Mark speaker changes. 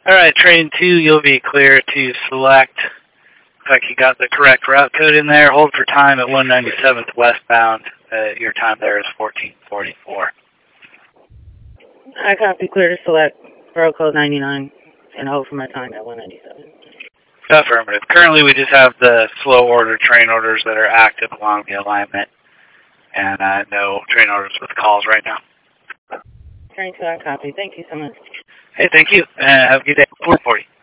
Speaker 1: Alright, train 2, you'll be clear to select. Looks like you got the correct route code in there. Hold for time at 197th westbound. Your time there is 14:44.
Speaker 2: I copy, clear to select road code 99 and hold for my time at 197.
Speaker 1: Affirmative. Currently, we just have the slow order train orders that are active along the alignment, and no train orders with calls right now.
Speaker 2: Train 2, I copy. Thank you so much.
Speaker 1: Hey, thank you. Have a good day. 440.